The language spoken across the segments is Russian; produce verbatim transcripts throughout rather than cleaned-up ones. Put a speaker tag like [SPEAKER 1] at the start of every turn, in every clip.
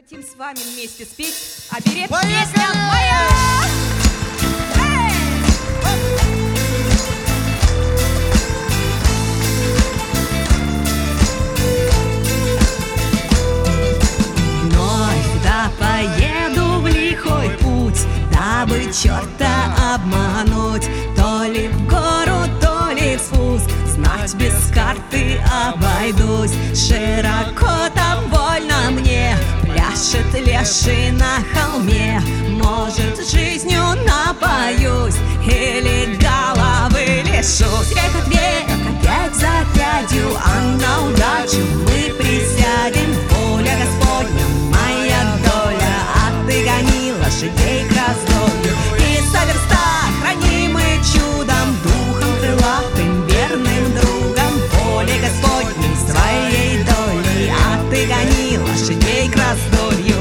[SPEAKER 1] Хотим с вами вместе спеть оберег песня моя.
[SPEAKER 2] Вновь да поеду в лихой путь, дабы черта обмануть. То ли в гору, то ли в спуск, знать без карты обойдусь. Широко там больно мне, пляшет леший на холме. Может, жизнью напоюсь или головы лишусь. Век от век, опять за пятью, а на удачу мы присядем. Воля Господня, моя доля, а ты гони лошадей к раздолью. И со верста хранимый чудом, духом крылатым, верным другом. Воля Господней, своей долей, а ты гони лошадей к раздолью.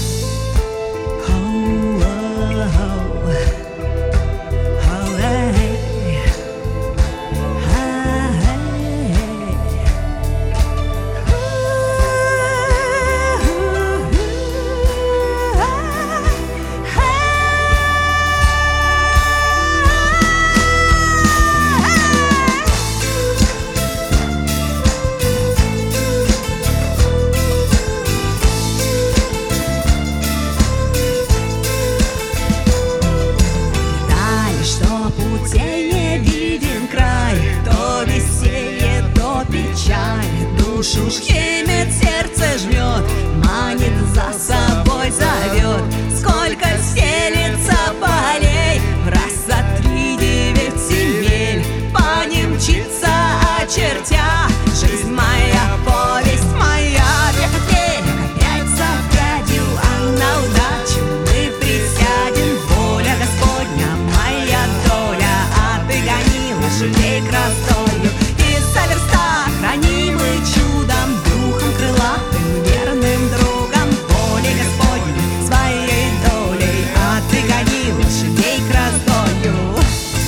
[SPEAKER 2] Путей не виден край, то веселье, то печаль. Душу щемит, сердце жмет, манит, за собой зовет. Сколько селится полей, в раз за три девять земель. По ним мчится, очертя, жизнь моя, повесть моя. Век от век, опять за пятью, а на удачу мы присядем. Воля Господня, моя доля, лошадей к раздолью. И со верста хранимый чудом, духом крылатым, верным другом. Волей Господней, своей долей, а ты гони лошадей к раздолью.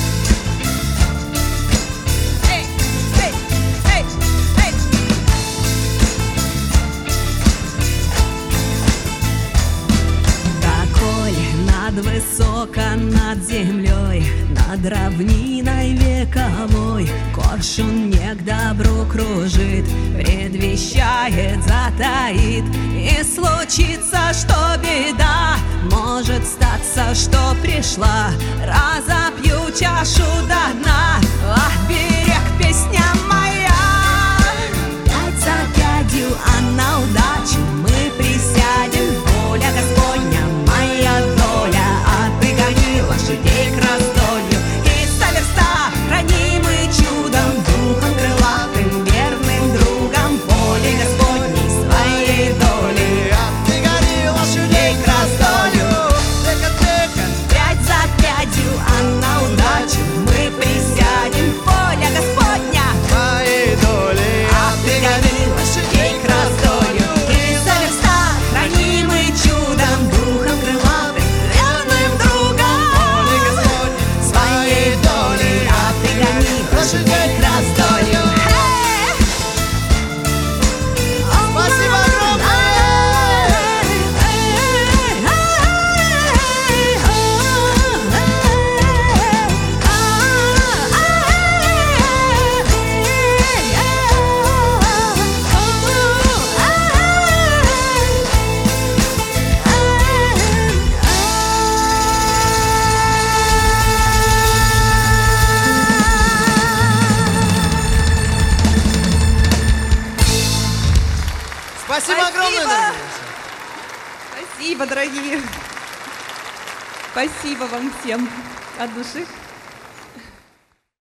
[SPEAKER 2] Эй, эй, эй, эй. Доколь над высоко над землей, над равниной вековой, коршун не к добру кружит, предвещает, затаит. И случится, что беда, может статься, что пришла. Разопью чашу до дна, ах, берег, песня моя. Пять за пятью, а на удачу мы присядем. Воля Господня, моя доля, а ты гони лошадей к раздолью. И со верста хранимый чудом, духом крылатым, верным другом. Волей Господней, своей долей, а ты гони лошадей к раздолью. Пять за пятью, а на удачу мы присядем. Воля Господня,
[SPEAKER 3] моей долей,
[SPEAKER 2] а ты гони лошадей к раздолью. И со верста хранимый чудом, духом крылатым, верным другом.
[SPEAKER 3] Волей Господней,
[SPEAKER 2] Своей долей, а ты гони лошадей к раздолью.
[SPEAKER 3] Спасибо Спасибо огромное, дорогие.
[SPEAKER 1] Спасибо, дорогие. Спасибо вам всем от души.